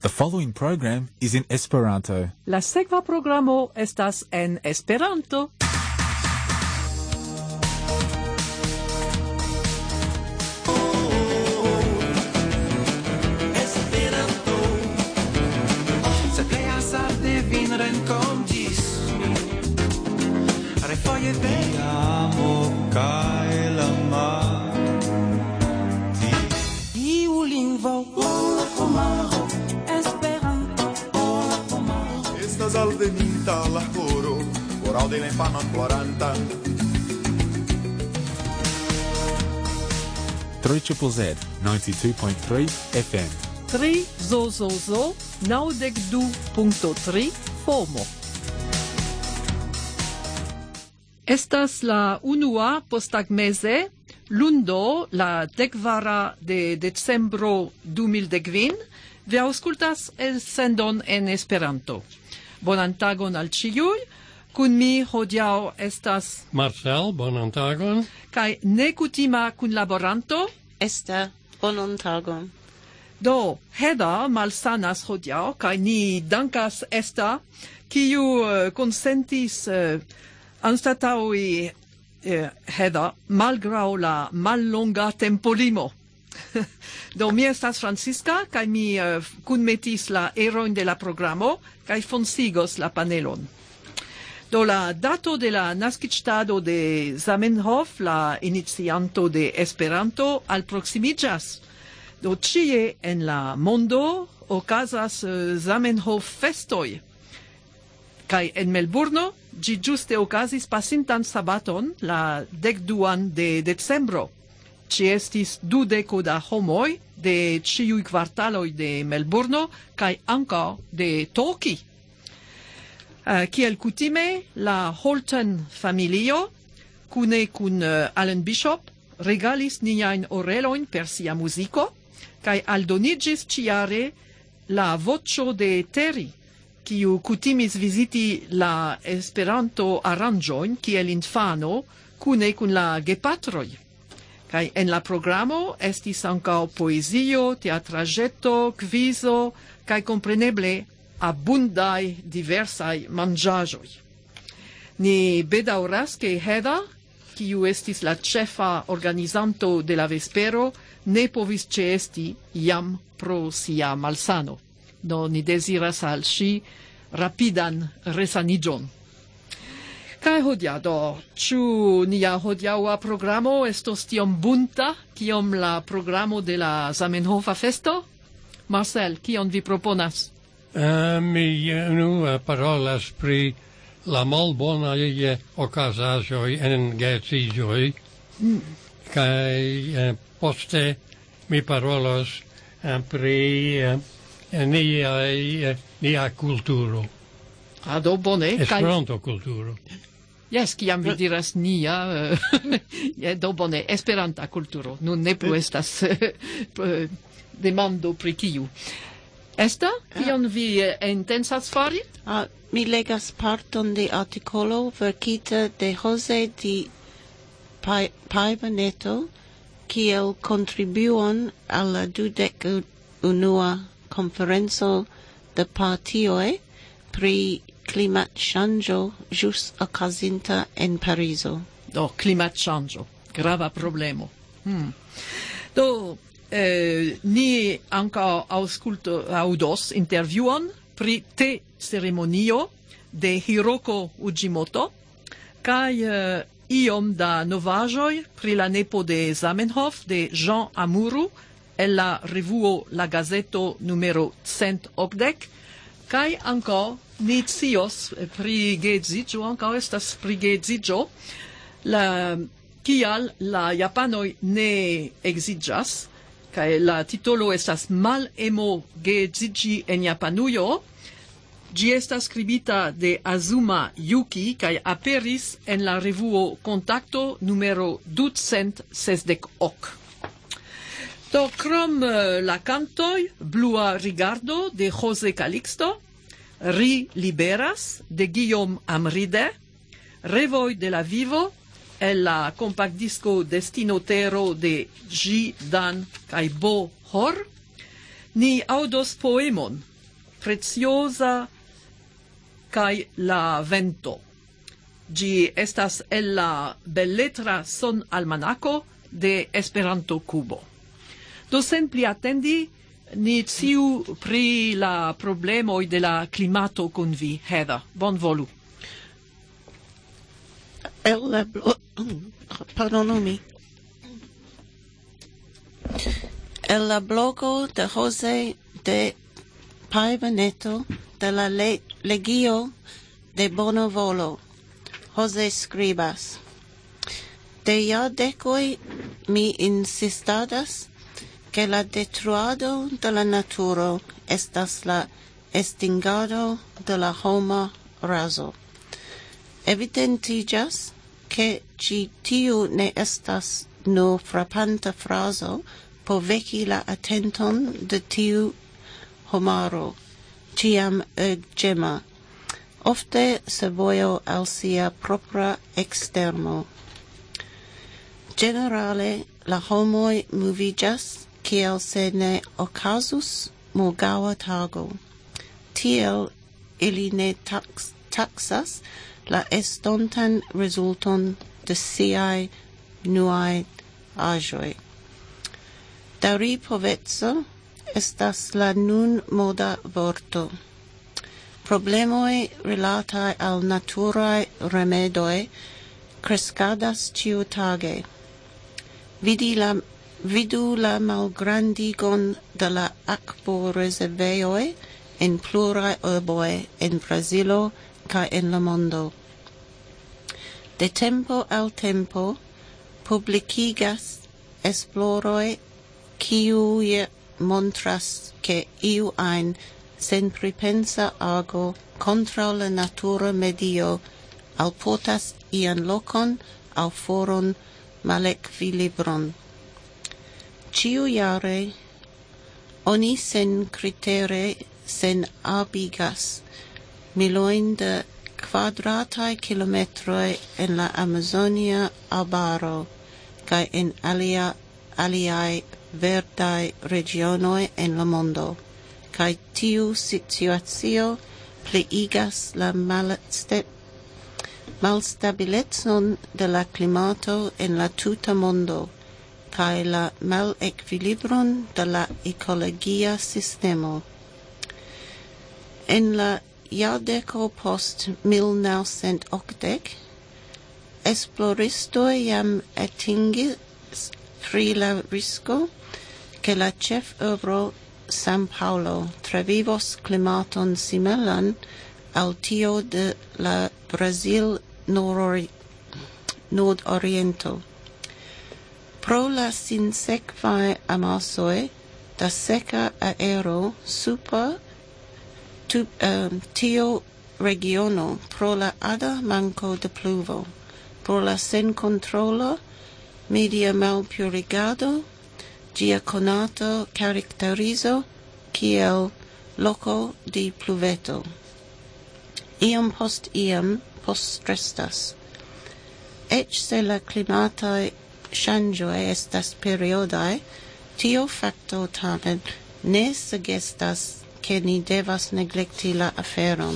The following program is in Esperanto. La sekva programo estas en Esperanto. Esperanto. Se plej hazarde vin renkontis mi. Refoje veni amo kaj la mar. Iu lingvo la homaro. Estas alveninta la horo, por aŭdi la infanon ploranta. 3ZZZ 92.3 FM. 3 ZOZOZO 92.3 FOMO. Estas la unua posttagmeze, lundo la 10 de decembro 2015, vi aŭskultas elsendon en Esperanto. Bonan tagon al ĉiuj. Kun mi hodiaŭ estas Marcel, bonan tagon. kaj nekutima kunlaboranto. Esther, bonan tagon. Do, Heda malsanas hodiaŭ, kaj ni dankas Esta, kiu konsentis anstataŭi Heda malgraŭ la mallonga tempolimo. Do mi estas Francisca, kaj mi kunmetis la erojn de la programo, kaj fonsigos la panelon. Do la dato de la naskiĝtado de Zamenhof, la inicianto de Esperanto, alproksimiĝas. Do ĉie en la mondo okazas Zamenhof-festoj. Kaj en Melburno ĝi ĝuste okazis pasintan sabaton, la 12 de decembro. Ci estis 20 da homoj de ĉiuj kvartaloj de Melburno kaj ankaŭ de Toki. Kiel kutime, la Holton familio, kune kun Alan Bishop, regalis niajn orelojn per sia muziko, kaj aldoniĝis ĉiare la voĉo de Terry, kiu kutimis viziti la Esperanto-aranĝojn kiel infano, kune kun la gepatroj. Kaj en la programo estis ankaŭ poezio, teatraĵeto, kvizo kaj kompreneble abundaj diversaj manĝaĵoj. Ni bedaŭras ke Heda, kiu estis la ĉefa organizanto de la vespero, ne povis ĉeesti jam pro sia malsano. Do ni deziras al ŝi rapidan resaniĝon. Kaj hodiaŭ, do, ĉu nia hodiaŭa programo estos tiom bunta, kiom la programo de la Zamenhofa festo? Marcel, kion vi proponas? Mi unue parolas pri la malbonaj okazaĵoj en geedziĝoj, kaj poste mi parolos pri nia kulturo. Do bone. Esperanto-kulturo. Yes, kiam vi diras nia, do bone, Esperanta kulturo. Nun ne plu estas demando pri kiu. Esta, kion vi intensas fari? Mi legas parton de artikolo verkita de Jose Di Paiva Neto kiel kontribuon al la 21ª konferenco de partioj pri klimatŝanĝo ĵus okazinta en Parizo. Do, klimatŝanĝo, grava problemo. Do, ni ankaŭ aŭdos intervjuon pri te-ceremonio de Hiroko Ujimoto kaj iom da novaĵoj pri la nepo de Zamenhof de Jean Amuru el la revuo La Gazeto numero 180, kaj ankaŭ ni scios pri geedziĝo, ankaŭ estas pri geedziĝo, kial la japanoj ne edziĝas, kaj la titolo estas Malemo geedziĝi en Japanujo. Ĝi estas skribita de Azuma Yuki kaj aperis en la revuo Kontakto numero 268. Do, krom la kantoj Blua rigardo de Jose Calixto, Ri liberas de Guillaume Amride, Revoj de la vivo el la compactdisco Destinotero de G. Dan kaj Bo Hor, ni audos poemon preciosa kai la vento. Gi estas el la belletra son almanaco de Esperanto Kubo. Do sen pli attendi, ni ciu pri la problemoi de la climato con vi, Heather. Bon volu. El la blogo de José de Paivaneto de la Legio de Bonavolo. José scribas. De iardecoi mi insistadas que la detruado de la naturo estas la extingado de la homa raso. Evidentigas que ci tiu ne estas no frapanta fraso po veci la attenton de tiu homaro, ciam gema, ofte se vojo al sia propra externo. Generale la homoi movigas kiel se ne ocasus morgaŭa tago. Tiel ili ne taxas la estontan rezulton de siaj nuaj aĵoj. Daŭri poveco estas la nun moda vorto. Problemoi rilatai al naturaj remedoj kreskadas ĉiutage. Vidu la malgrandigon de la akvorezervejoj en pluraj urboj en Brazilo kaj en la mondo. De tempo al tempo publikigas esploroj kiuj montras ke iu ajn senpripensa ago kontraŭ la natura medio alportas ian lokon aŭ foron malekvilibron. Ĉiujare oni senkritere senabigas milojn de kvadrataj kilometroj en la Amazonia arbaro kaj en aliaj verdaj regionoj en la mondo, kaj tiu situacio pliigas la malstabilecon de la klimato en la tuta mondo kaj la malekvilibron de la ekologia sistemo. En la jardeko post 1980, esploristoj jam atingis pri la risko ke la ĉefurbo San Paulo travivos klimaton similan al tio de la Brazil nordoriento. Pro la sinsekvaj amasoj da seka aero super tio regiono, pro la ada manko de pluvo, pro la senkontrola media malpurigado, ĝia konata karakterizo kiel loko de pluveto. Iam post iam postrestas. Eĉ se la klimataj ŝanĝoj estas periodaj, tio fakto tamen ne sugestas ke ni devas neglekti la aferon.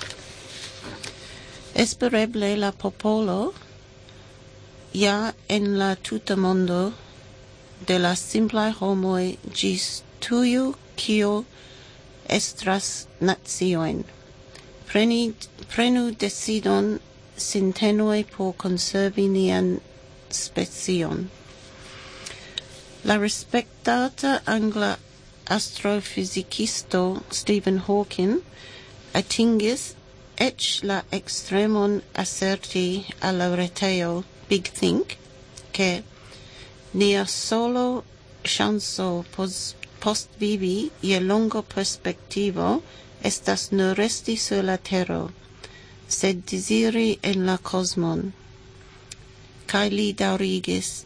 Espereble la popolo ja en la tuta mondo de la simplaj homoj ĝis tuju kio estras naciojn. Prenu decidon sintenoj por konservi nian specion. La respektata angla astrofizikisto Stephen Hawking atingis eĉ la ekstremon aserti al la retejo Big Think ke nia solo ŝanco postvivi je longa perspektivo estas ne resti sur la tero, sed deziri en la kosmon. Kaj li daŭrigis: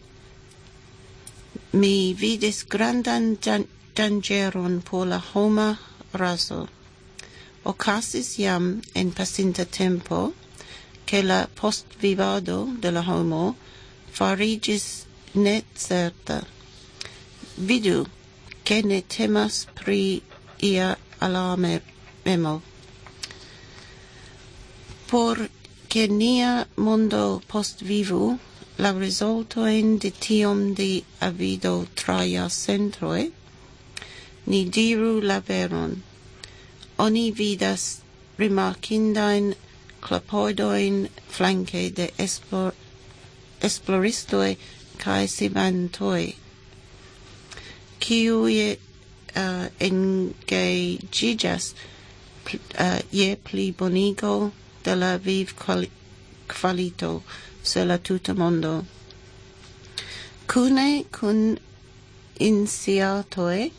mi vidis grandan danĝeron por la homa raso. Okazis jam en pasinta tempo ke la postvivado de la homo fariĝis necerta. Vidu, ke ne temas pri ia memo. Por que nia mondo post vivu, la resultoin de tiom de avido traia centroe, ni diru la veron. Oni vidas rimarkindain clapoidoin flanque de esploristoi cae simantoi, kiui engagigas je pli bonigo de la viv qualito sur la tuta mondo. Cune cun iniciatoi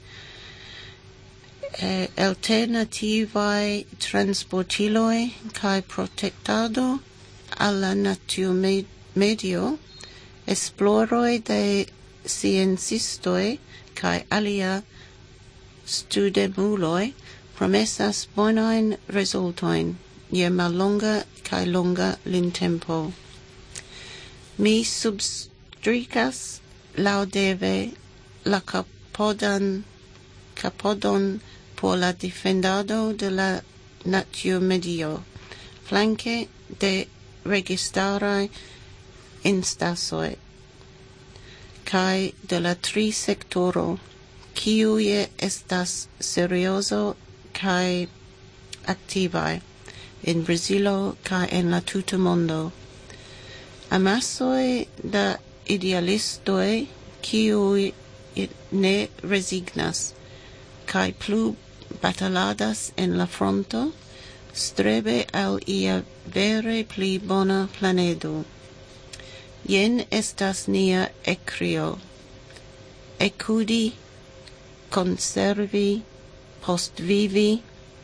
alternativae transportiloi cae protectado alla natur medio, esploroi de sciencistoi cae alia studemuloi promessas bonain resultoin je mallonga cae longa lintempo. Mi substricas laudeve la capodon por la defendado de la natur medio, flanque de registrarai instasoi, cae de la tri sectoro, kiui estas serioso cae activae in Brasilo cae en la tuta mondo. Amasoi da idealistoi kiui ne resignas, cae plu bataladas en la fronto, strebe al ia vere pli bona planedo. Jen estas nia ecrio. Ecudi, conservi, postvivi,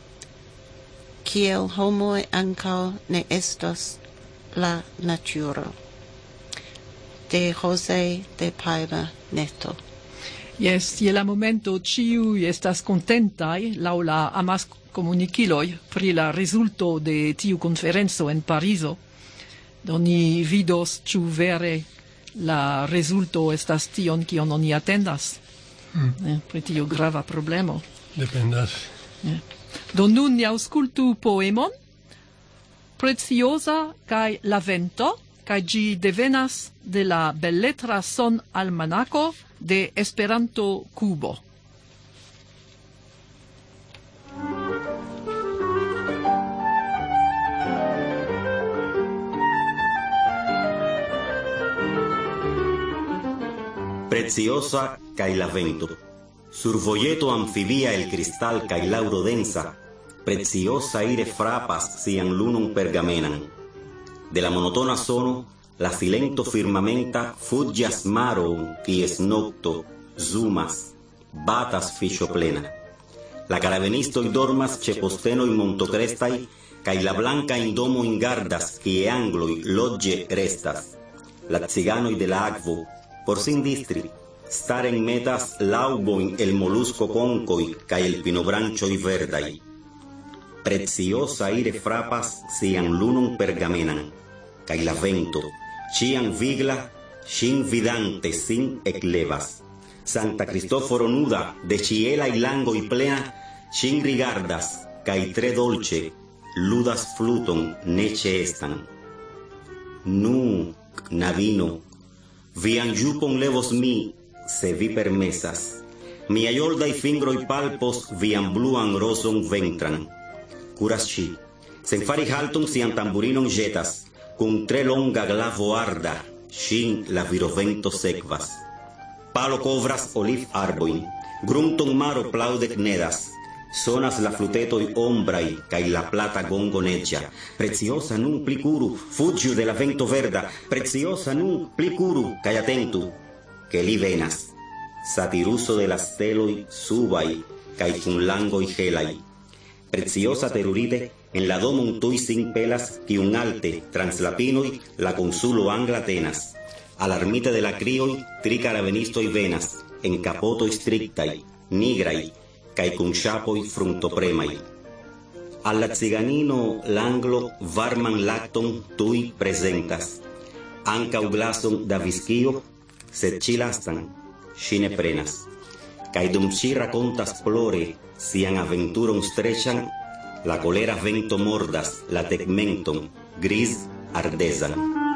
kiel homoi ancao ne estas la naturo. De José de Paiva Neto. Yes, je la momento ciui estas contentai lau la amas comuniciloi pri la resulto de tiu conferenzo en Pariso. Doni vidos ciu vere la resulto estas tion kion oni attendas. Pri tiu grava problemo. Dependas. Do nun ni aŭskultu poemon Preciosa kaj la vento, kaj ĝi devenas de la belletra son almanako de Esperanto Kubo. Preciosa kaj la vento. Sur voyeto amfibia el cristal kaj lauro densa, preciosa ire frapas sian lunon pergamenan. De la monotona sono, la silento firmamenta fuggias maron quies nocto, zumas, batas fiŝo plena. La karavenistoj dormas ĉe postenoj montokrestaj, kaj la blanka indomo ingardas kie angloj loĝe restas. La ciganoj de la akvo, por sin distri, staren metas laubojn el molusco konkoj kaj el pinobranĉoj verdaj. Preciosa ire frapas sian lunon pergamenan, kaj la vento, ĉiam vigla, ŝin vidante sin eklevas. Santa Cristoforo nuda, de ĉielaj langoj plena, ŝin rigardas, kaj tre dolĉe ludas fluton ne ĉeestan. Nu, knabino, vian ĵupon levos mi, se vi permesas. Miaj oldaj fingroj palpos vian bluan rozon ventran. Kuras ŝi, sen fari halton sian tamburinon ĵetas, kun tre longa glavo arda, ŝin la virovento sekvas. Palo kovras oliv-arbojn, grunton maro plaŭde knedas, sonas la flutetoj ombraj kaj la plata gongo neĝa. Preciosa nun pli kuru, fuĝu de la vento verda, preciosa nun pli kuru kaj atentu, ke li venas, satiruso de la steloj subaj kaj kun langoj helaj. Preciosa terurite en la domon tuj sin pelas, kiun alte trans la pinoj la konsulo angla tenas. Al armite de la crioj tri karavenistoj venas, en kapotoj striktaj, nigraj, kaj kun ŝapoj fruntopremaj. Al la ciganino l'anglo varman lakton tuj prezentas, ankaŭ glason da viskio, sed ĉi lastan ŝi ne prenas. Kaj dum ŝi rakontas plore sian aventuron strechan, la colera vento mordas la tegmenton gris ardezan.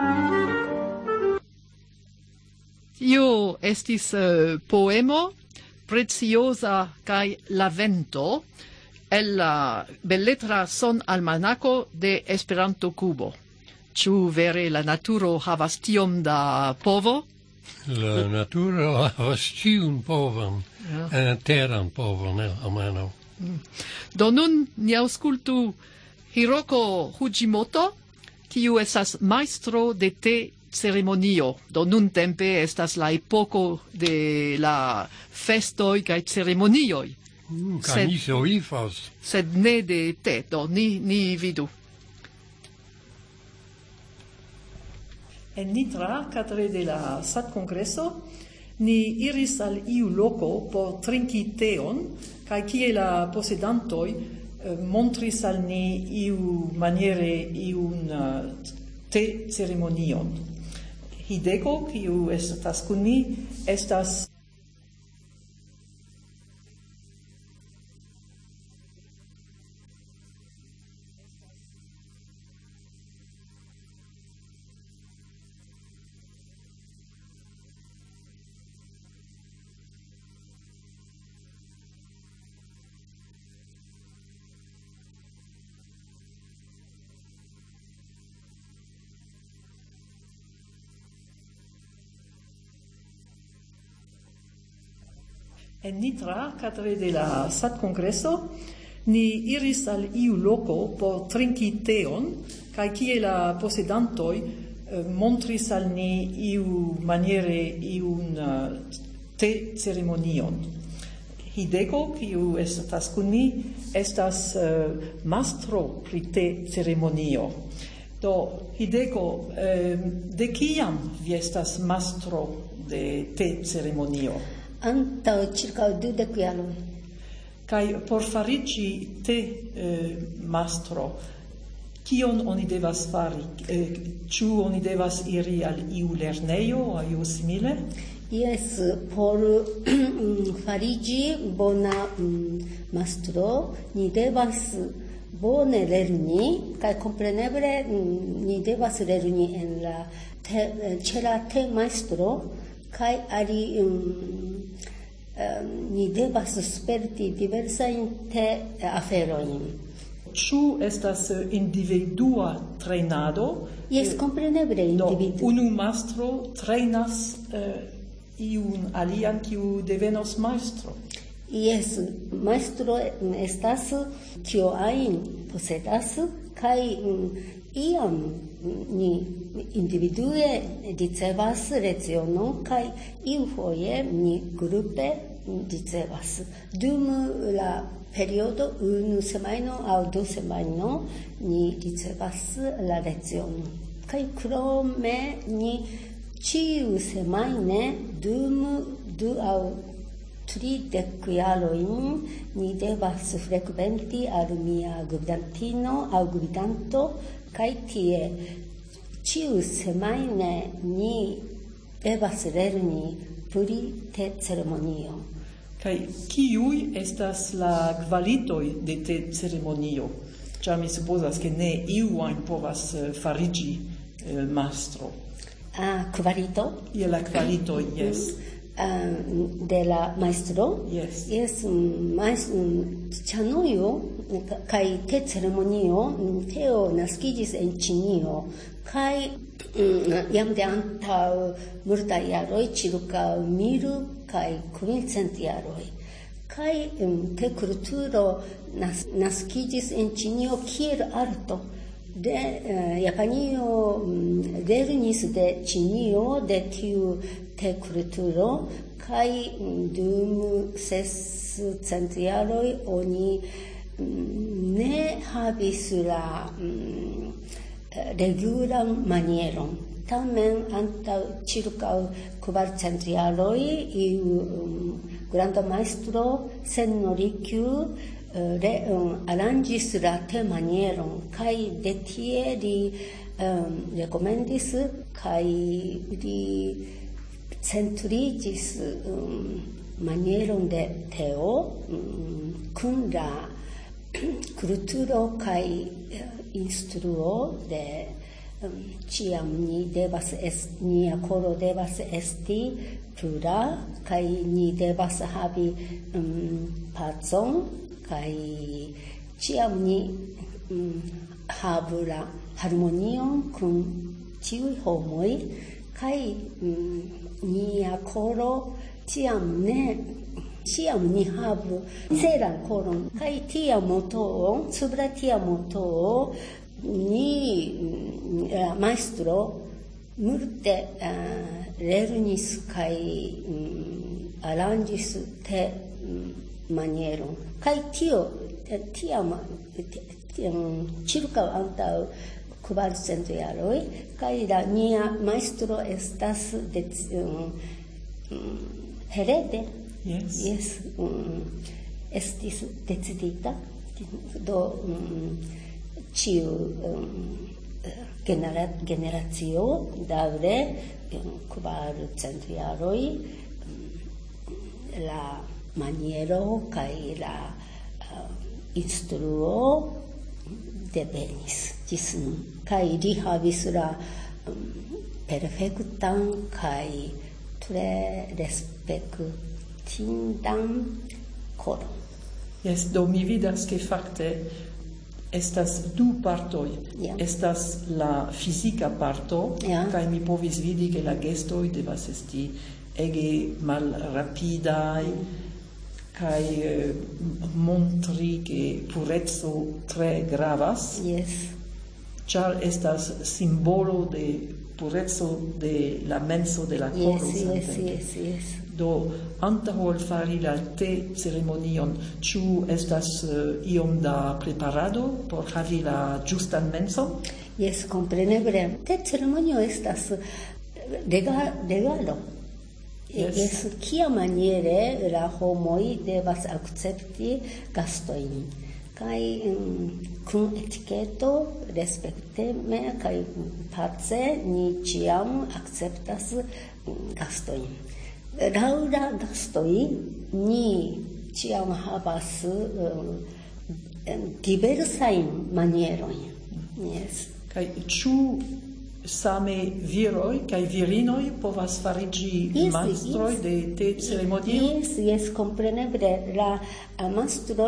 Tio estis poemo Preciosa kaj la vento el la belletra son almanaco de Esperanto Kubo. Ĉu vere la naturo havas tiom da povo? La naturo havas ĉiun povon, teran povon almenaŭ. Do nun ni aŭskultu Hiroko Fujimoto, kiu estas majstro de te ceremonio. Do nuntempe estas la epoko de la festoj kaj ceremonioj. Kaj mi soifas. Sed ne de te, do ni vidu. En Nitra, kadre de la SAT-kongreso, ni iris al iu loko por trinki teon, kaj kie la posedantoj montris al ni iu maniere iun te ceremonion. Hideko, kiu estas kun ni, estas en Nitra, kadre de la SAT-kongreso, ni iris al iu loko por trinki teon, kaj kie la posedantoj montris al ni iu maniere iun te ceremonion. Hideko, kiu estas kun ni, estas mastro pri te ceremonio. Do, Hideko, de kiam vi estas mastro de te ceremonio? Antaŭ ĉirkaŭ 20 jaroj. Kaj por fariĝi te mastro, kion oni devas fari? Ĉu oni devas iri al iu lernejo aŭ iu simile? Jes, por fariĝi bona mastro, ni devas bone lerni, kaj kompreneble ni devas lerni en la ĉe la te majstro, kaj ni devas sperti diversajn te aferojn. Ĉu estas individua trejnado? Jes, kompreneble individua. Unu mastro trejnas iun alian kiu devenos majstro. Jes, majstro estas kio ajn posedas, kaj iam ni individue ricevas lecionon kaj iufoje ni grupe ricevas. Dum la periodo unu semajno aŭ 2 semajno ni ricevas la lecionon. Kaj krome ni ĉiu semajne dum 2 aŭ 30 jarojn ni devas frekventi al mia gvidantino aŭ gvidanto, kaj tie ĉiu semajne ni devas lerni pri te ceremonio. Kaj kiuj estas la kvalitoj de te ceremonio? Ĉar mi supozas, ke ne iu ajn povas fariĝi mastro. Kvalito? Je la kvalitoj, jes. De la majstro? Yes. Yes, ĉanojo kaj te ceremonio, teo naskiĝis en Ĉinio, kaj jam de antaŭ multaj jaroj, ĉirkaŭ 1000 kaj 500 jaroj. Kaj te kulturo naskiĝis en Ĉinio kiel arto. De Japanio lernis de Ĉinio de tiu te kulturo, kaj dum 600 jaroj oni ne havis la regulan manieron. Tamen antaŭ ĉirkaŭ 400 jaroj iu granda majstro Senno Rikyū aranĝis la te manieron, kaj de tie li rekomendis kaj li centriĝis manieron de teo kun la kulturo kai instruo de ciam ni devas nia koro devas esti pura kai ni devas havi pacon kai ciam ni havu la harmonion kun ciui homoi kai nia koro ciam ni havu seran koron kai tia moto subra tia moto ni maestro multe lernis kai arrangis te maniero kai tiam circa antau kubar centro yaroi kai la nia maestro estas herede. Yes. Estis decidita do ciu generatio daŭre kvar centjaroj la maniero kaj la instruo devenis ĝis nun kaj li havis la perfektan kaj tre respektindan koron. Yes, do mi vidas che fakte estas du partoj. Estas la fizika parto, kaj mi povis vidi ke la gestoj devas esti ege malrapidaj kaj montri ke pureco tre gravas. Ĉar estas simbolo de pureco de la menso de la koro. Do antaŭ ol fari la te ceremonion, ĉu estas iom da preparado por havi la ĝustan menson? Jes, kompreneble. Te ceremonio estas regalo. Jes, kiamaniere la homoj devas akcepti gastojn. Kaj kun etiketo, respekteme kaj pace ni ĉiam akceptas gastojn. Laŭ la gastoj ni ĉiam havas diversajn manierojn. Kaj ĉu same viroj kaj virinoj povas fariĝi mastroj de te ceremonio? Jes, kompreneble. La mastro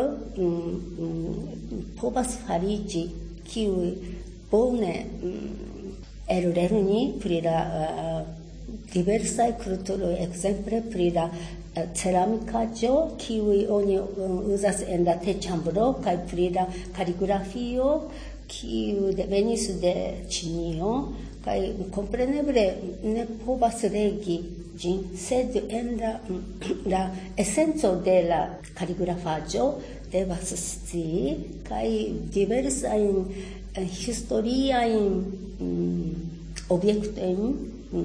povas fariĝi kiuj bone ellerni pri la diversaj kulturoj, ekzemple pri la ceramikaĵo, kiuj oni uzas en la teĉambro, kaj pri la kaligrafio, kiu devenis de Ĉinio, kaj kompreneble ne povas legi ĝin, sed en la esenco de la kaligrafaĵo devas scii, kaj diversajn historiajn objektojn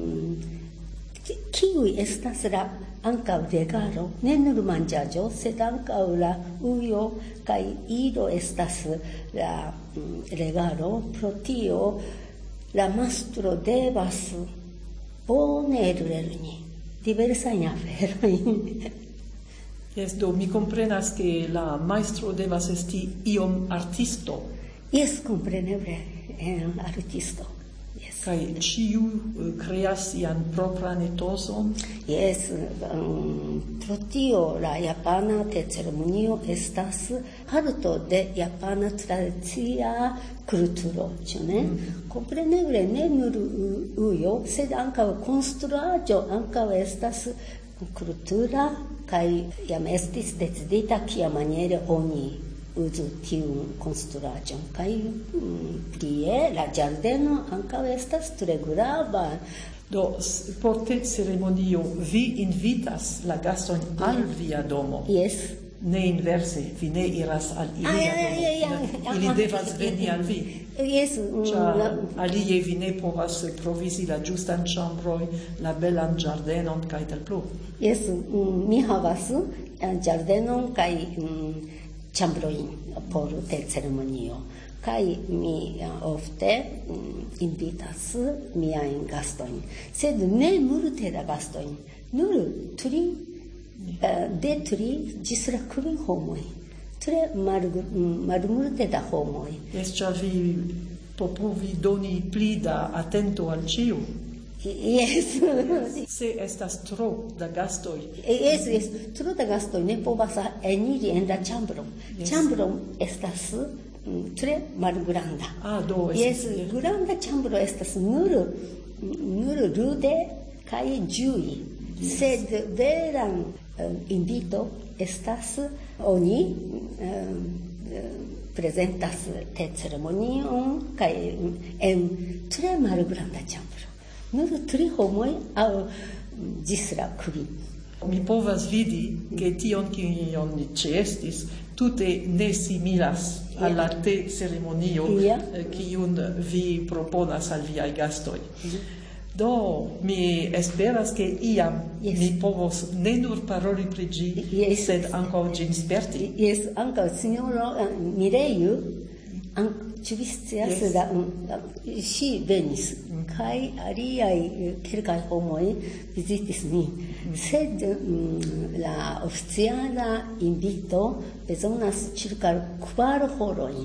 kiuj estas la ankaŭ regalo, ne nur manĝaĵo, sed ankaŭ la ujo kaj iro estas la regalo. Pro tio la mastro devas bone ellerni diversajn aferojn. Jes, do mi komprenas ke la majstro devas esti iom artisto. Jes, kompreneble, artisto. Kaj ĉiu kreas sian propran etoson? Jes, pro tio la japana ceremonio estas parto de japana tradicia kulturo, ĉu ne? Kompreneble ne nur ujo, sed ankaŭ konstruaĵo ankaŭ estas kultura kaj jam estis decidita kiamaniere oni uzu tiun konstruaĵon. Kaj plie la ĝardeno ankaŭ estas tre grava. Do por te ceremonio vi invitas la gastojn al via domo? Jes. Ne inverse, vi ne iras al ilia domo. Ili devas veni al vi. Jes. Alie vi ne povas provisi la ĝustan ĉambroj, la belan ĝardenon kaj tel plu. Jes, mi havas ĝardenon kaj ĉambrojn por te ceremonio. Kaj mi ofte invitas miajn gastojn. Sed ne multe da gastojn, nur de 3 ĝis la 4 homoj. tre malmulte da homoj. Jes, ĉar vi povi doni pli da atento al ĉiu. Yes. Se estas tro da gastoj. Yes, tro da gastoj ne povas eniri en la ĉambron. Ĉambron estas tre malgranda. Do yes, granda ĉambro estas nur rude kaj ĝui. Sed veran invito estas oni prezentas te ceremonion kaj en tre malgranda ĉambro. Nur 3 homoj aŭ ĝis la kvin. Mi povas vidi, ke tion kion ni ĉeestis tute ne similas al la te ceremonio kiun vi proponas al viaj gastoj. Do, mi esperas ke iam mi povos ne nur paroli pri ĝi, sed ankaŭ ĝin sperti. Yes, ankaŭ sinjoro Mireju, ĉu vi scias, ŝi venis, kaj aliaj kelkaj homoj vizitis nin. Sed la oficiala invito bezonas ĉirkaŭ 4 horojn.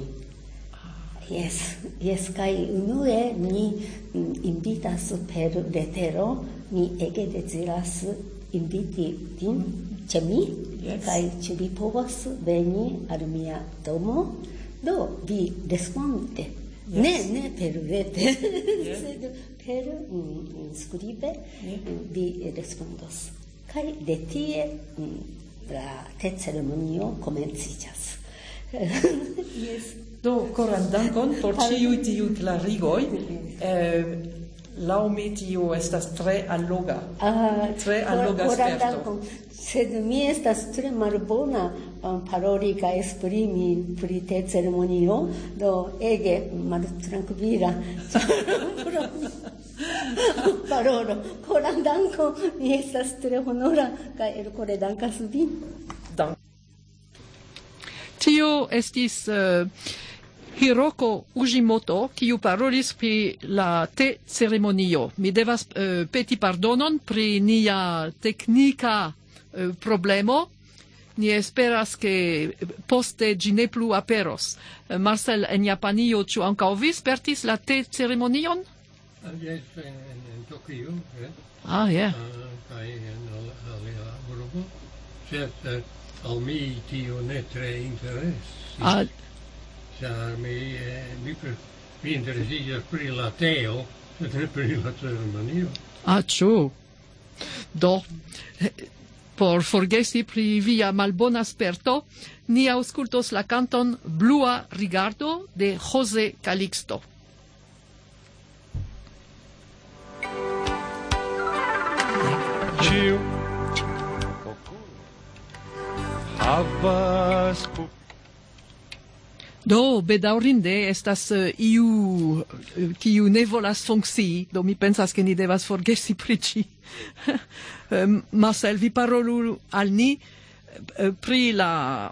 Yes, kaj unue mi invitas per letero, mi ege deziras inviti vin ĉe mi, kaj ĉu vi povas veni al mia domo? Do, vi responde. Ne per rete, sed per skribe vi respondos. Kaj de tie la te ceremonio komenciĝas. Yes. Do, koran dankon por ĉiuj tiuj klarigoj. Laŭ mi tio estas tre alloga. Tre alloga sperto. Sed mi estas tre malbona paroli kaj esprimi pri te ceremonio, do ege maltrankvila parolo. Koran dankon, mi estas tre honora kaj elkore dankas vin. Tio estis Hiroko Ujimoto, kiu parolis pri la te ceremonio. Mi devas peti pardonon pri nia teknika problemo. Ni esperas ke poste ĝi ne plu aperos. Marcel, en Japanio, ĉu ankaŭ vi spertis la te ceremonion? Yes, en Tokio. Kaj en alia urbo. Sed al mi tio ne tre interesis. Ĉar mi interesiĝas pri la teo, sed ne pri la ceremonio. Ĉu? Do, por forgesi pri via malbona sperto, ni aŭskultos la kanton Blua rigardo de José Calixto. Ĉiu havas Do, bedaŭrinde estas iu kiu ne volas funkcii, do mi pensas ke ni devas forgesi pri ĝi. Marcel, vi parolu al ni pri la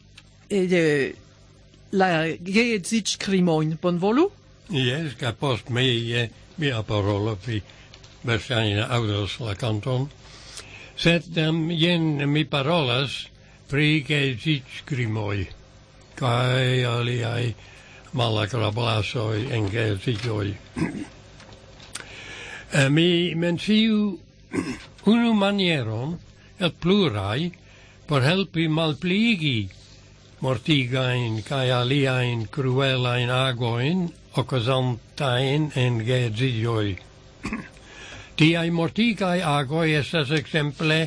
geedziĝkrimojn, bonvolu? Yes, kaj post mia parolo vi verŝajne aŭdos la kanton. Sed jen mi parolas pri geedziĝkrimoj kaj aliaj malagrablasoj en geedziĝoj. Mi menciu unu manieron el pluraj por helpi malpliigi mortigajn kaj aliajn kruelajn agojn okazantajn en geedziĝoj. Tiaj mortigaj agoj estas ekzemple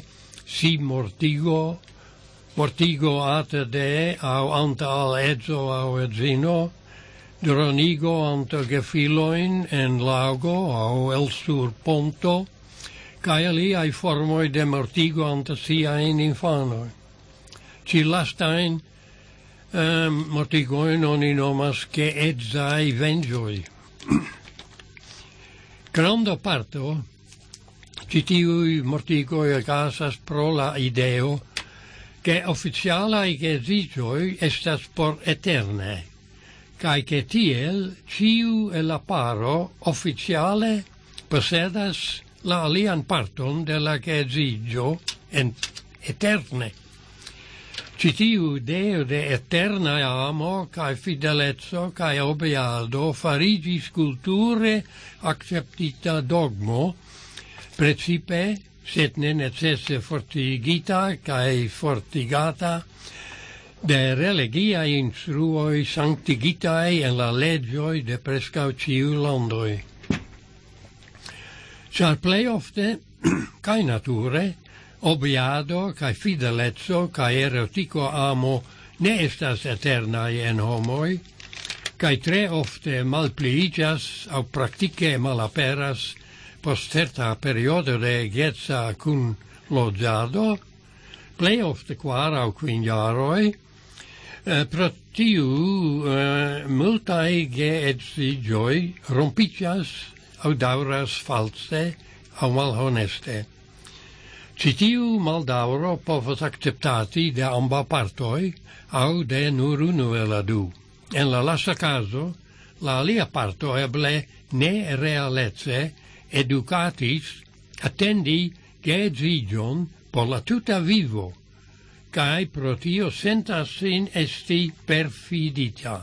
mortigo ate de aŭ antaŭ edzo aŭ edzino, dronigo antaŭ gefilojn en lago aŭ el sur ponto, kaj aliaj formoj de mortigo antaŭ siajn infanoj. Ĉi lastajn mortigojn oni nomas geedzaj venĝoj. Granda parto ĉi tiuj mortigoj okazas pro la ideo che oficialaj geedziĝoj estas por eterne, kaj ke tiel ĉiu el la paro oficiale posedas la alian parton de la geedziĝo eterne. Ci tiu ideo de eterna amo cae fidelezzo cae obeado farigis culture acceptita dogmo, precipe, sed ne necesse fortigita cae fortigata, de religia instruoi sanctigitae en la legioi de prescau ciu landoi. Char plei ofte, cae nature, obeado, cae fidelezzo, cae erotico amo ne estas eternae en homoi, cae tre ofte malpliigas au practice malaperas post certa periodo de egezza cun logiado, plei ofte 4 au 5 jaroi, pro tiu multae geedzigioi rompicias au dauras false au malhoneste. Citiu maldauro povas acceptati de amba partoi au de nur unu el la du. En la lasta caso, la alia parto eble ne realezze educatis attendi geedzigion por la tuta vivo, cae pro tio sentas sin esti perfidita.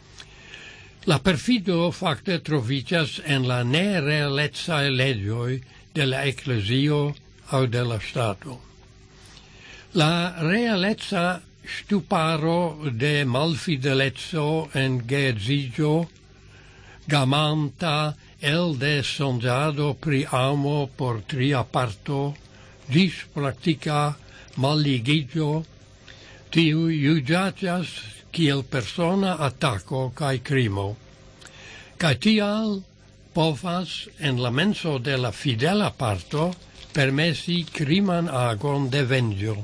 La perfido facte trovicias en la nerealezzae legioi de la ecclesio au de la stato. La realezza stuparo de malfidelezzo en geedzigio, gamanta el de songiado pri amo por tria parto, dis practica malligigio, tiu iugiatias kiel persona attacco cae crimo. Cae tial povas en la menso de la fidela parto permessi criman agon de vengio.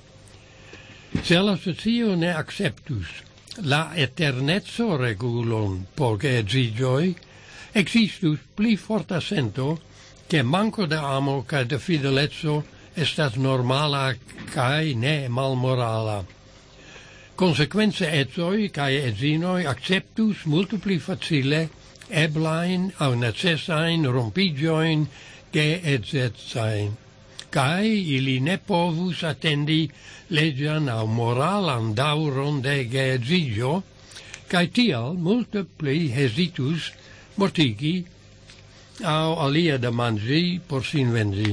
Se la socio ne acceptus la eternezzo regulon por geedzigioi, existus pli forta sento che manco de amo cae de fidelezzo estas normala cae ne malmorala. Consequence etsoi cae edzinoi acceptus multipli facile eblain au necessain rompigioin geedzetsain, cae ili ne povus attendi legian au moralan dauron de geedzigio, cae tial multe pli hesitus mortigi au alia demangi por sin vengi.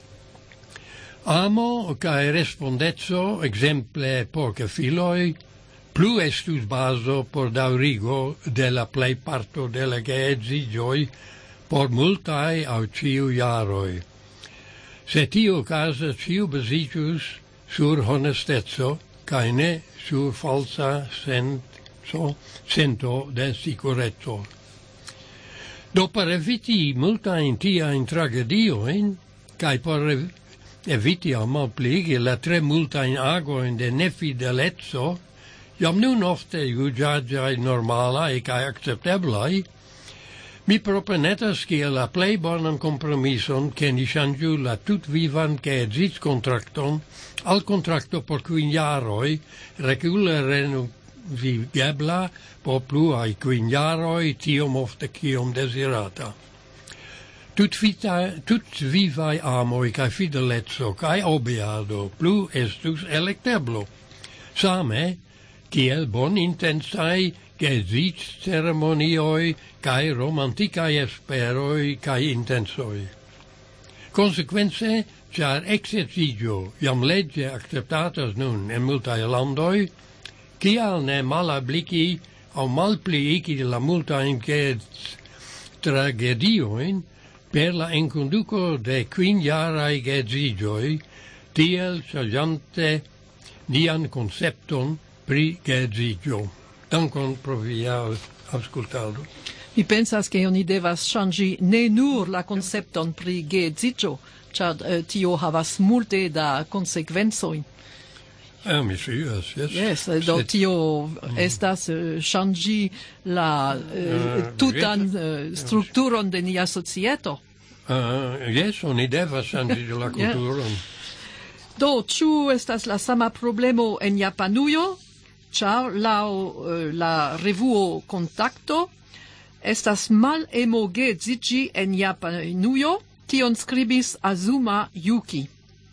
Amo cae respondezzo, exemple por gefiloi, plu estus baso por daurigo de la plei parto de la geedzigioi por multae au ciu jaroi. Se tio casa ciu basitus sur honestezzo, cae ne sur falsa sento de sicurezzo. Do per eviti multae tiae tragedioin, cae por eviti a malpligi la tre multae agoin de nefidelezzo, jam nun ofte iugiagiae normalae cae acceptablai, mi proponetas kiel la plei bonan compromison che ni changiu la tut vivan geedziz contracton al contracto por 5 jaroi, regule renovigebla por pluae 5 jaroi, tiom ofte ciom desirata. Tut vivae amoi cae fidelezzo cae obeado plu estus electeblo. Same, kiel bon intensae geedziz ceremonioi cae romanticae esperoi cae intensoi. Consequence, char exercigio jam legge acceptatas nun en multae landoi, cial ne malablici au malpliici la multae tragedioin per la inconduco de 5 jarae geedzigioi, tiel changiante nian concepton pri geedzigio. Dankon pro via auscultado. Mi pensas che oni devas changi ne nur la concepton pri geedzigio, char tio havas multe da consequenzoi. Mi scias, yes. Yes, do tio estas changi la tutan strukturon de nia societo. Yes, oni devas changi la kulturon. Do, ciu estas la sama problemo en Japanujo? Char la revuo Contacto estas mal geedzigi en Japanujo, tion skribis Azuma Yuki.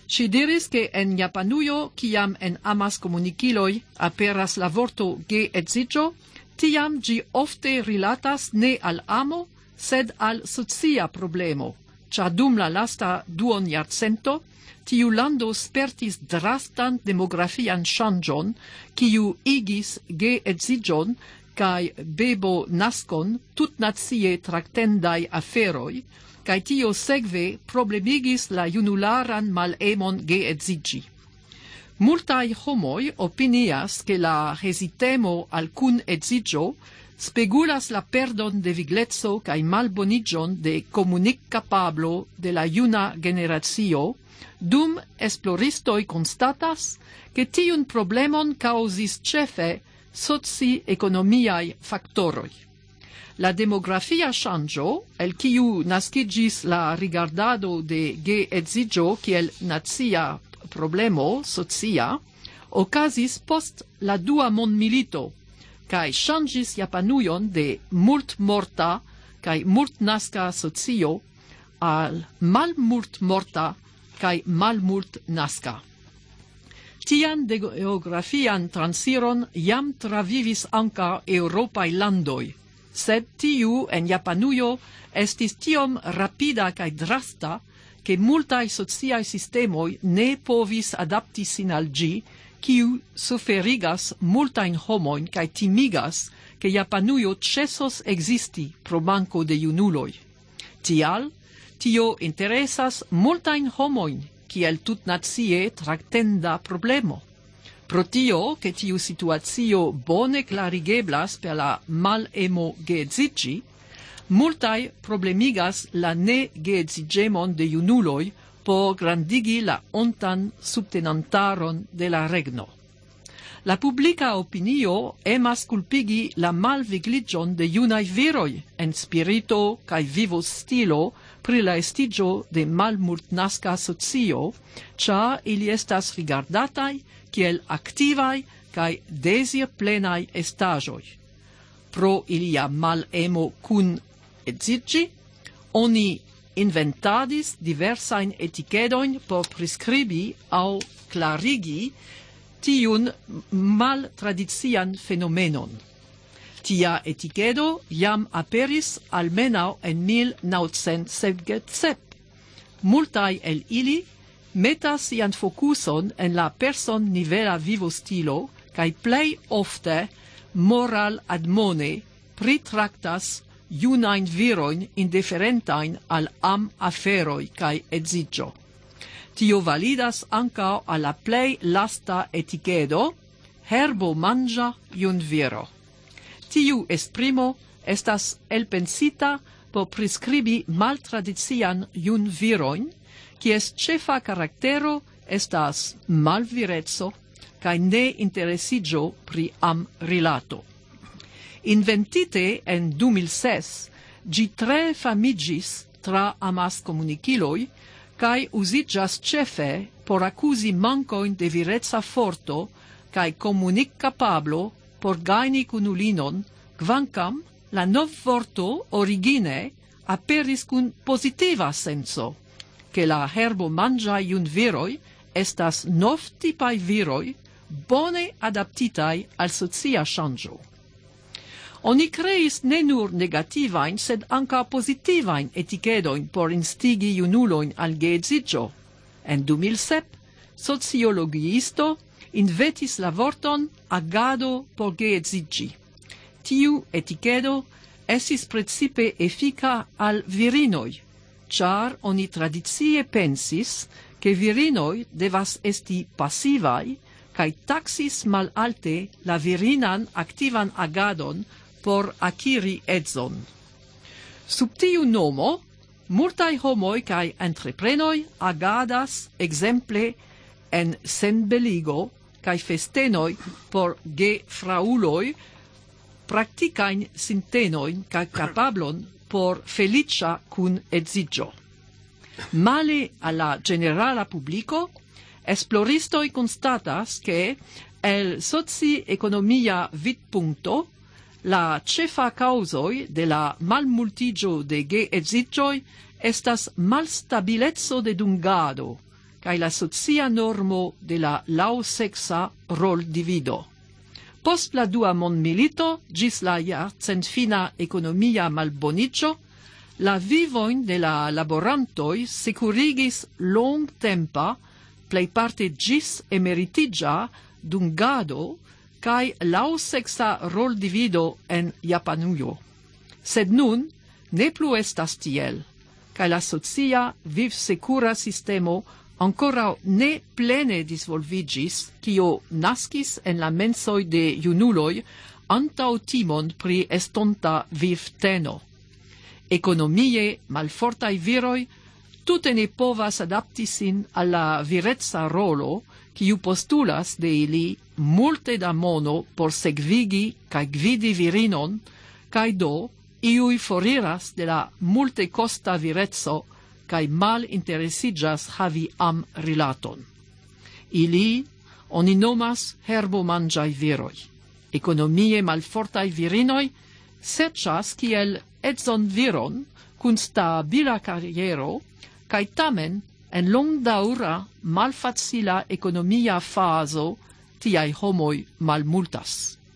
Si diris che en Japanujo, ciam en amas comuniciloi aperas la vorto geedziĝo, tiam gi ofte rilatas ne al amo, sed al socia problemo, ĉar dum la lasta duonjarcento tiu lando spertis drastan demografian ŝanĝon, kiu igis geedziĝon kaj bebo naskon tutnacie traktendaj aferoj, kaj tio sekve problemigis la junularan malemon geedziĝi. Multaj homoj opinias ke la hezitemo al kunedziĝo spegulas la perdon de vigleco kaj malboniĝon de komunikkapablo de la juna generacio, dum esploristoj konstatas, ke tiun problemon kaŭzis ĉefe soci-ekonomiaj faktoroj. La demografia ŝanĝo, el kiu naskiĝis la rigardado de geedziĝo kiel nacia problemo socia, okazis post la dua mondmilito, kaj ŝanĝis Japanujon de multmorta kaj multnaska socio al malmultmorta kaj malmultnaska. Tian geografian transiron jam travivis ankaŭ eŭropaj landoj, sed tiu en Japanujo estis tiom rapida kaj drasta, ke multaj sociaj sistemoj ne povis adapti sin al ĝi, kiu suferigas multajn homojn kaj timigas, ke Japanujo ĉesos ekzisti pro manko de junuloj. Tial, tio interesas multajn homojn, kiel tutnacie traktenda problemo. Pro tio, ke tiu situacio bone klarigeblas per la malemo geedziĝi, multaj problemigas la ne geedziĝemon de junuloj por grandigi la ontan subtenantaron de la regno. La publika opinio emas kulpigi la malvigliĝon de junaj viroj en spirito kaj vivostilo pri la estiĝo de malmultnaska socio, ĉar ili estas rigardataj kiel aktivaj kaj dezirplenaj estaĵoj. Pro ilia malemo kun edziĝi, oni inventadis diversajn etikedojn por priskribi aŭ klarigi tiun maltradician fenomenon. Tia etikedo jam aperis almenaŭ en 1977. Multaj el ili metas sian fokuson en la person-nivela vivostilo kaj plej ofte moral admone pritraktas junajn virojn indiferentajn al am-aferoj kaj edziĝo. Tio validas ankaŭ al la plej lasta etikedo, herbo manĝa junviro. Tiu esprimo estas elpensita por priskribi maltradician junvirojn, kies ĉefa karaktero estas malvireco kaj neinteresiĝo pri amrilato. Inventite en 2006, ĝi tre famiĝis tra amaskomunikiloj kaj uziĝas ĉefe por akuzi mankojn de vireca forto kaj komunikkapablo por gajni kunulinon, kvankam la novvorto origine aperis kun pozitiva senco, ke la herbomanĝaj junviroj estas novtipaj viroj bone adaptitaj al socia ŝanĝo. Oni kreis ne nur negativajn, sed ankaŭ pozitivajn etikedojn por instigi junulojn al geedziĝo. En 2007, sociologiisto inventis la vorton agado por geedziĝi. Tiu etikedo estis precipe efika al virinoj, ĉar oni tradicie pensis, ke virinoj devas esti pasivaj kaj taksis malalte la virinan aktivan agadon por akiri edzon. Sub tiu nomo, multaj homoj kaj entreprenoj agadas ekzemple en senbeligo kaj festenoj por gefraŭloj praktikajn sintenojn kaj kapablon por feliĉa kunedziĝo. Male al la ĝenerala publiko, esploristoj konstatas, ke el soci-ekonomia vidpunkto la ĉefa kaŭzoj de la malmultiĝo de geedziĝoj estas malstabileco de dungado kaj la socia normo de la laŭseksa roldivido. Post la dua mondmilito ĝis la jarcentfina ekonomia malboniĝo, la vivojn de la laborantoj sekurigis longtempa, plejparte ĝis emeritiĝa dungado kaj laŭseksa roldivido en Japanujo. Sed nun ne plu estas tiel, kaj la socia vivsekura sistemo ankoraŭ ne plene disvolviĝis, kio naskis en la mensoj de junuloj antaŭ timon pri estonta vivteno. Ekonomie malfortaj viroj tute ne povas adapti sin al la vireca rolo, kiu postulas de ili multe da mono por sekvigi kaj gvidi virinon, kaj do iuj foriras de la multekosta vireco kaj malinteresiĝas havi amrilaton. Ili oni nomas herbomanĝaj viroj. Ekonomie malfortaj virinoj serĉas kiel edzon viron kun stabila kariero, kaj tamen en longdaŭra malfacila ekonomia fazo tiaj homoj malmultas.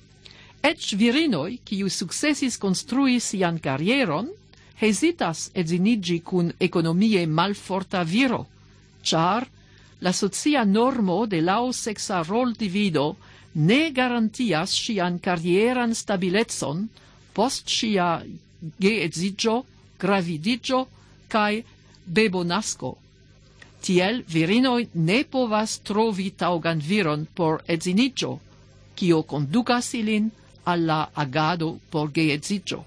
Eĉ virinoj, kiuj sukcesis konstrui sian karieron, hezitas edziniĝi kun ekonomie malforta viro, ĉar la socia normo de laŭseksa roldivido ne garantias ŝian karieran stabilecon post ŝia geedziĝo, gravidiĝo kaj bebonasko. Tiel virinoj ne povas trovi taŭgan viron por edziniĝo, kio kondukas ilin al la agado por geedziĝo.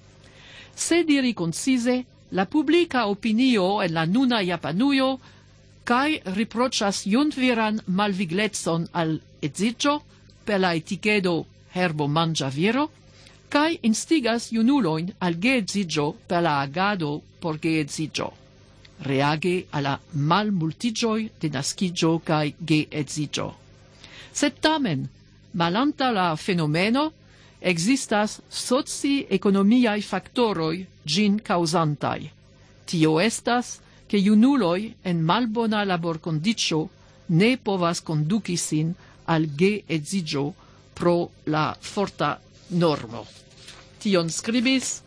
Se diri koncize, la publika opinio en la nuna Japanujo kaj riproĉas junviran malviglecon al edziĝo per la etikedo herbomanĝa viro, kaj instigas junulojn al geedziĝo per la agado por geedziĝo, reage al la malmultiĝoj de naskiĝo kaj geedziĝo. Sed tamen, malantaŭ la fenomeno, existas soci-ekonomiaj faktoroj ĝin kaŭzantaj. Tio estas, ke junuloj en malbona laborkondiĉo ne povas konduki sin al geedziĝo pro la forta normo. Tion skribis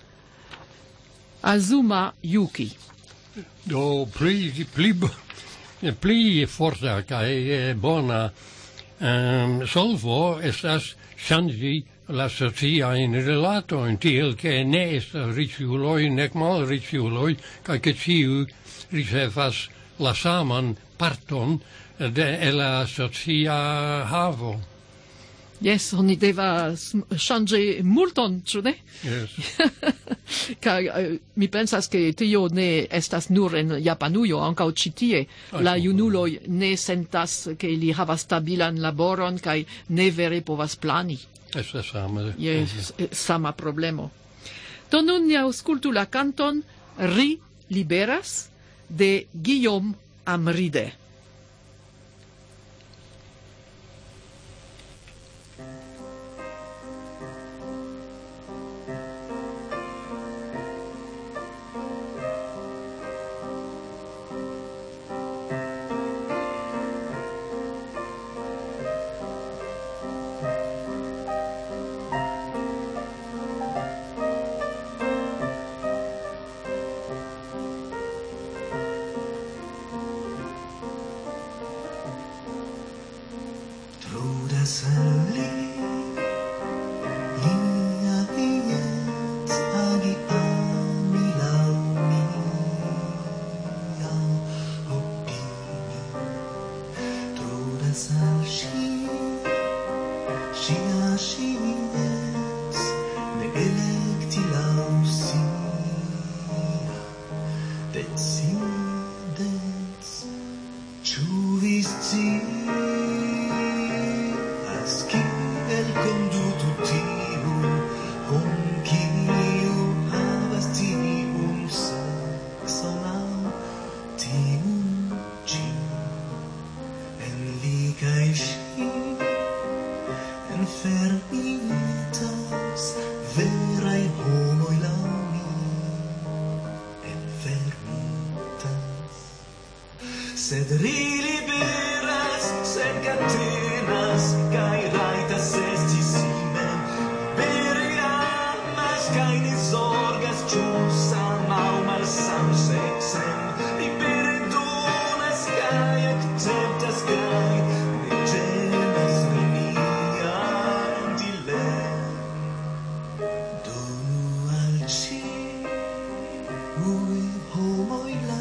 Azuma Yuki. Do pli forta kaj bona solvo estas ŝanĝi la sociajn rilatojn, tiel ke ne estas riĉuloj nek malriĉuloj, kaj ke ĉiuj ricevas la saman parton de la socia havo. Yes, oni devas ŝanĝi multon, ĉu ne? Yes. Kaj mi pensas ke tio ne estas nur en Japanujo, ankaŭ ĉi tie la junuloj ne sentas ke ili havas stabilan laboron kaj ne vere povas plani. Estas sama. Yes, sama problemo. Do nun ni aŭskultu la kanton Ri liberas de Guillaume Amride. Sed riliberas, sed catenas, cae raitas esti simem. Liberi amas, cae ne zorgas, ciu samau malsam sexem. Liberi donas, cae acceptas, cae ne ĝenas neniam dilem. Donu al ĉiuj homoj la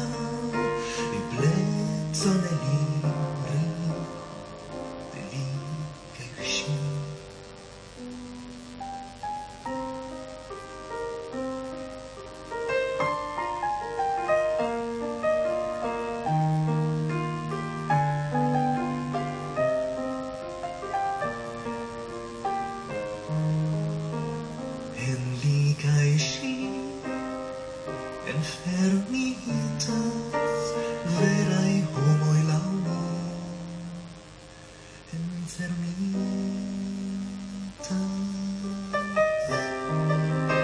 eblecon eliri de li kaj ŝi. En li kaj ŝi enfermitas, veraj homoj laŭ mi enfermitas.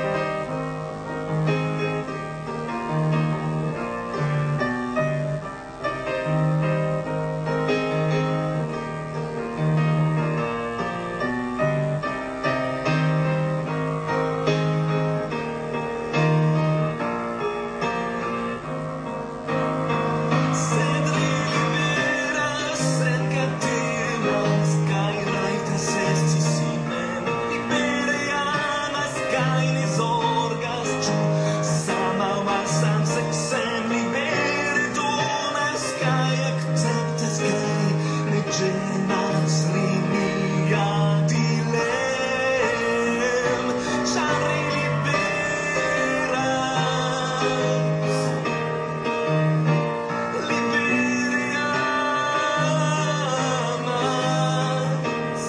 Sed riliberas, sed catenas, cae raitas esti simem. Libere amas, cae ne zorgas, ciu samau malsam sexem. Libere donas, cae acceptas, cae ne ĝenas nenia dilem. Ĉar riliberas, liberi amas,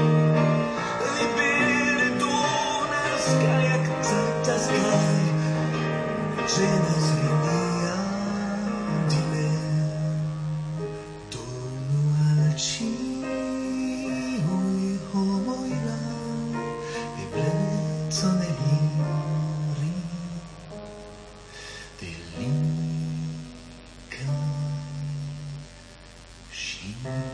libere donas, cae acceptas, cae ne ĝenas neniam dilem. Donu al ĉiuj homoj la eblecon eliri de li kaj ŝi.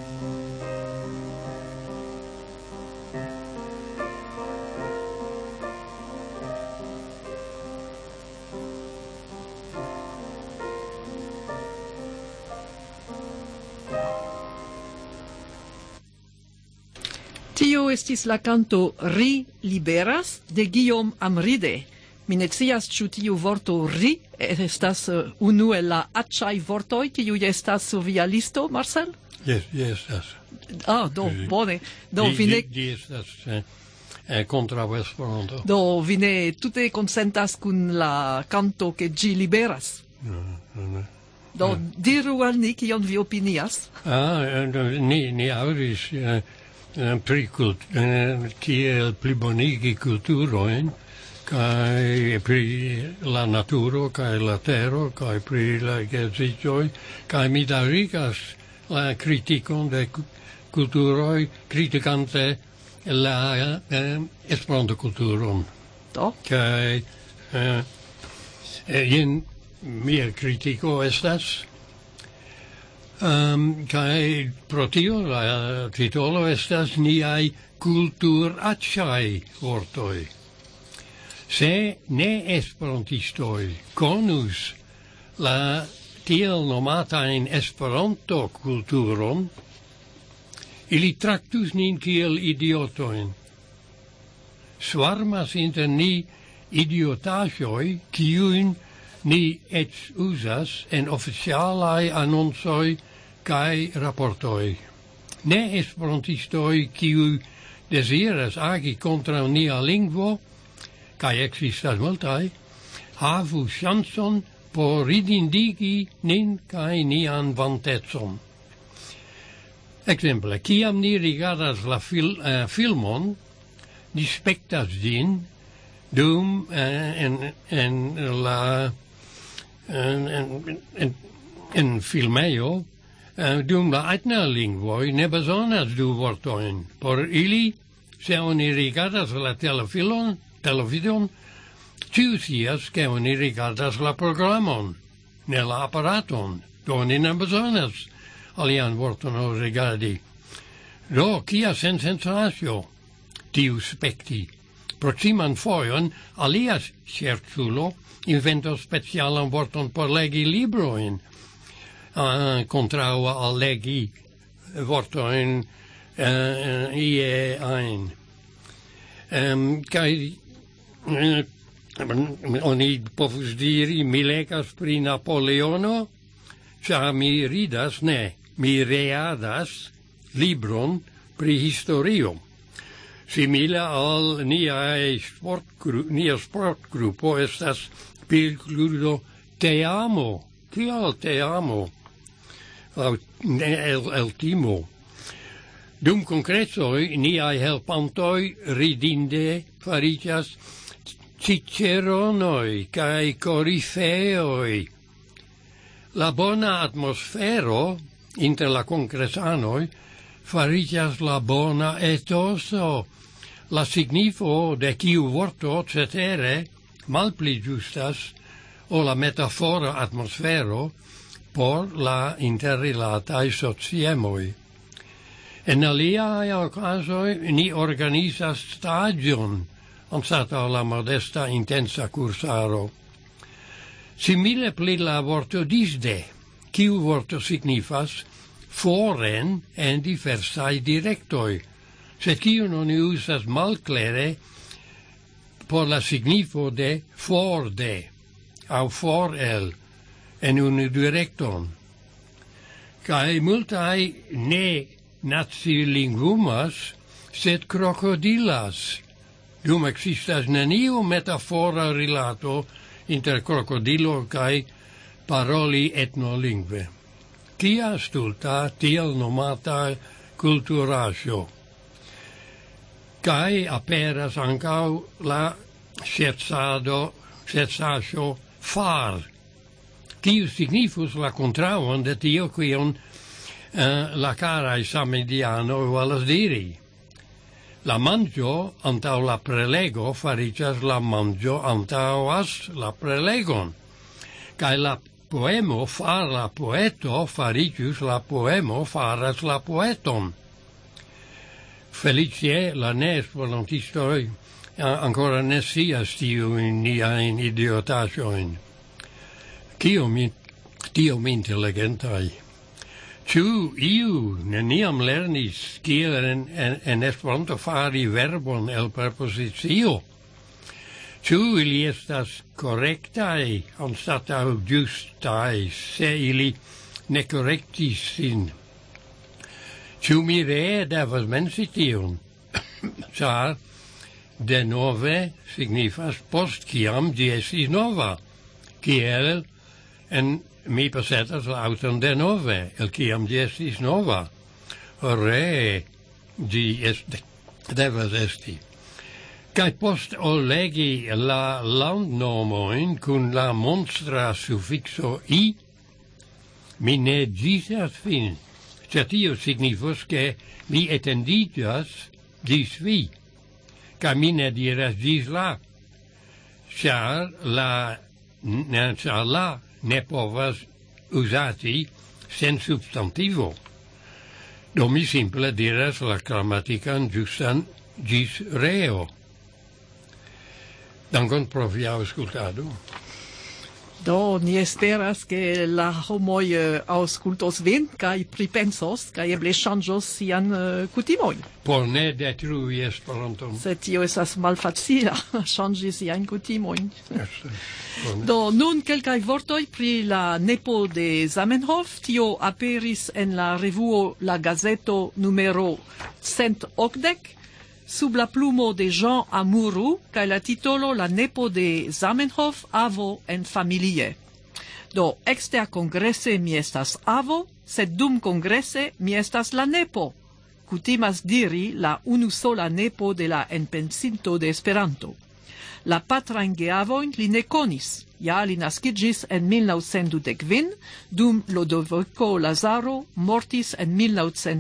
Tio estis la canto Ri liberas de Guillaume Amride. Mi ne scias ĉu tiu vorto ri estas unu el la aĉaj vortoj kiuj estas sur via listo, Marcel? Yes, yes. Do bone. Do vi ne Ĝi estas kontraŭ Esperanto. do vi ne tute konsentas kun la canto ke ĝi liberas. No. Do diru al ni kion vi opinias. Ni aŭdis pri kiel plibonigi kulturojn, kaj pri la naturo kaj la tero kaj pri la geedziĝoj, kaj mi darigas la kritikon de kulturoj, kritikante la Esperanto-kulturon. Do Kaj jen mia kritiko estas. Kaj pro tio la titolo estas niaj kulturaĉaj vortoj. Se ne esperantistoj konus la tiel nomatajn Esperanto-kulturon, ili traktus nin kiel idiotojn. Svarmas inter ni idiotaĵoj, kiujn ni eĉ uzas en oficialaj anoncoj kaj raportoj. Ne esperantistoj, kiuj deziras agi kontraŭ nia lingvo, kaj ekzistas multaj, havu ŝancon por ridindigi nin kaj nian vantecon. Ekzemple, kiam ni rigardas la filmon, ni spektas ĝin dum en filmejo, dum la etna lingvoj ne bezonas du vortojn. Por ili, se oni rigardas la televidon, ĉiu scias ke oni rigardas la programon, ne la aparaton. don in Amazonas, alian vorton o regardi. Do, kia sensatio, tiu specti. Proximan foion, alias certulo, invento specialan vorton por legi libroin, contraua al legi vortoin ie ein. Kai oni povus diri mi legas pri Napoleono, cia mi ridas, ne, mi readas libron pri historio. Simile al nia sportgrupo estas pilgludo te amo. Kial te amo? El timo. Dum concretoi niai helpantoi ridinde farigas ciceronoi cae corifeoi. La bona atmosfero inter la congresanoi farigas la bona etoso. La signifo de ciu vorto cetere malpli justas o la metafora atmosfero por la interrilatai sociemoi. En aliae ocasoi ni organisas stagion anstataŭ la modesta intensa cursaro. Simile pli la vorto disde, kiu vorto signifas foren en diversai directoi, sed kiun oni usas malclere por la signifo de for de, au for el, en unu directon. Cae multae ne nazilingumas, sed crocodilas. Dum existas neniu metafora rilato inter crocodilo cae paroli etnolingve. Kia stulta tiel nomata culturatio. Cae aperas ancau la scherzatio far, kiu signifus la contrauon de tio quion la carai samidiano volas diri. La mangio antau la prelego farigas la mangio antauas la prelegon, cae la poemo far la poeto farigus la poemo faras la poeton. Felicie la ne esperantistoi ancora ne scias tiujn niajn idiotaĵojn. Tiom inteligentaj. Ĉu iu neniam lernis kiel en Esperanto fari verbon el prepozicio? Ĉu ili estas korektaj anstataŭ ĝustaj, se ili ne korektis sin? Ĉu mi ree devas menci tion? Ĉar denove signifas post kiam ĝi estis nova, kiel en mi posedas la auton denove, el kiam ĝi estis nova. Ree ĝi devas esti. Kaj post legi la landnomojn kun la monstra sufikso i, mi ne ĝisas fin. Ĉar tio signifos ke mi etendiĝas ĝis vi, kaj mi ne diras ĝis la, ĉar la ne povas uzati sen substantivo. Do mi simple diras la gramatikan ĝustan ĝis reo. Dankon pro via aŭskultado. Do, ni esperas che la homoi auscultos vin, cae pripensos, cae eble changios sian cutimoi. Por ne detrui Esperanton. Se tio esas malfacila, changi sian cutimoin. Do, nun quelcae vortoi pri la nepo de Zamenhof. Tio aperis en la revuo La Gazeto numero 180, sub la plumo de Jean Amourou, cae la titolo La nepo de Zamenhof, avo en familie. Do, exter congresse mi estas avo, sed dum congresse mi estas la nepo. Cutimas diri la unusola nepo de la enpensinto de Esperanto. La patrain geavoin li ne conis, ja li nascigis en 1912, dum Lodovico Lazaro mortis en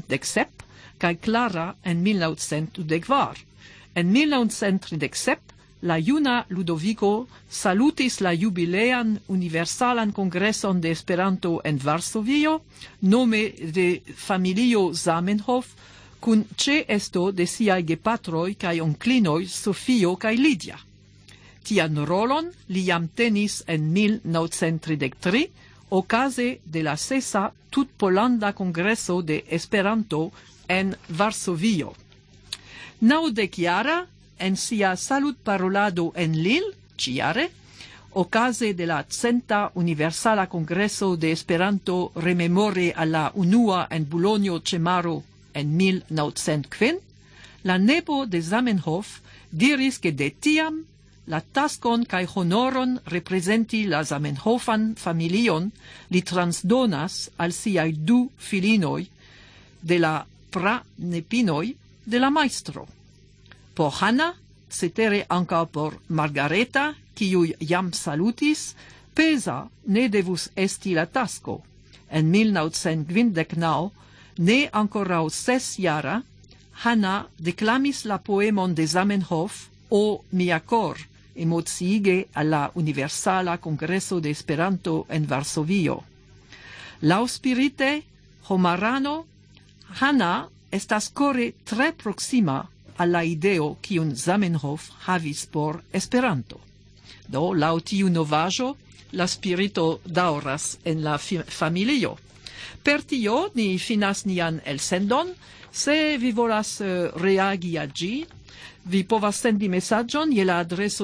1917, cae Clara en 1934. En 1937 la juna Ludovico salutis la jubilean universalan kongreson de Esperanto en Varsovio, nome de familio Zamenhof, kun ĉeesto de siaj gepatroj kaj onklinoj Sofio kaj Lidia. Tian rolon li jam tenis en 1933, okaze de la 6. tutpolanda kongreso de Esperanto en Varsovio. 90-jara en sia salutparolado en Lille, ĉiare, okaze de la 100. universala kongreso de Esperanto rememore al la unua en Bologno ĉe maro en 1905, la nepo de Zamenhof diris ke de tiam la taskon kaj honoron reprezenti la Zamenhofan familion li transdonas al siaj 2 filinoj de la pranepinoj de la majstro. Por Hanna, cetere ankaŭ por Margareta, kiuj jam salutis, peza ne devus esti la tasko. En 1959, ne ankoraŭ 6-jara, Hanna deklamis la poemon de Zamenhof O mia cor, emociige al la Universala Kongreso de Esperanto en Varsovio. Laŭspirite homarano, Hanna estas kore tre proksima al la ideo kiun Zamenhof havis por Esperanto. Do, laŭ tiu novaĵo, la spirito daŭras en la familio. Per tio ni finas nian elsendon. Se vi volas reagi al ĝi, vi povas sendi mesaĝon je la adreso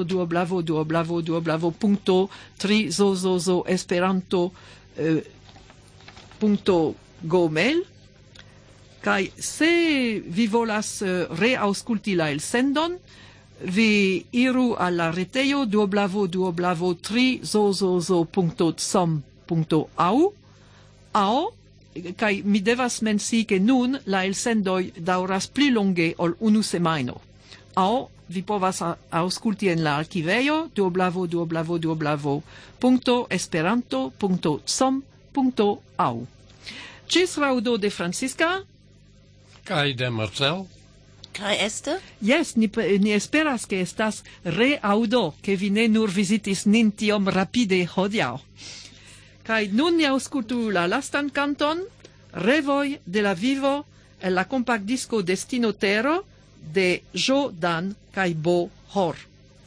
www.trizozoesperanto.gmail. Kaj se vi volas reaŭskulti la elsendon, vi iru al la retejo www.trizozozo.com.au kaj mi devas mencii ke nun la elsendoj daŭras pli longe ol 1 semajno. Aŭ vi povas aŭskulti en la arkivejo www.esperanto.com.au. Ĝis raŭdo de Francisca kaj de Marcel. Kaj Esther? Yes, ni esperas ke estas reaŭdo, ke vi ne nur vizitis nin tiom rapide hodiaŭ. Kaj nun ni aŭskultu la lastan kanton, Revoj de la vivo, el la kompaktdisko Destino Tero de Jo Dan kaj Bo Hor.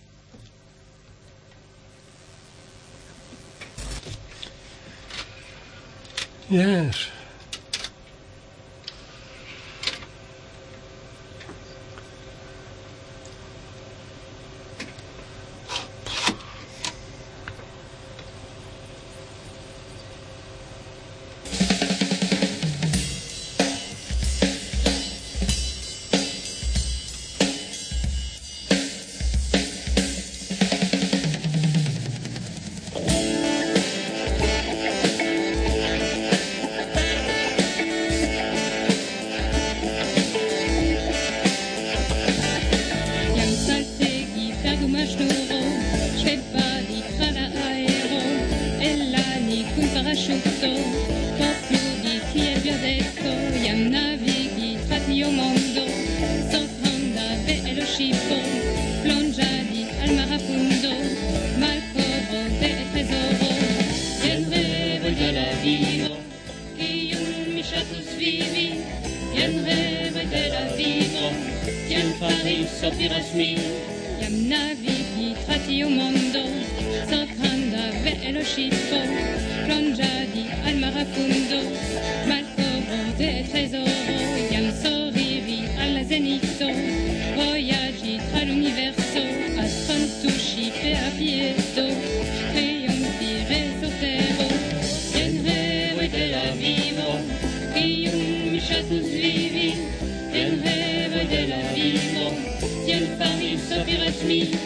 Yes. Jam navighi tratti o mondo, soffranda ve lo scippo, plongiati al mare a fondo, mal coro de tesoro.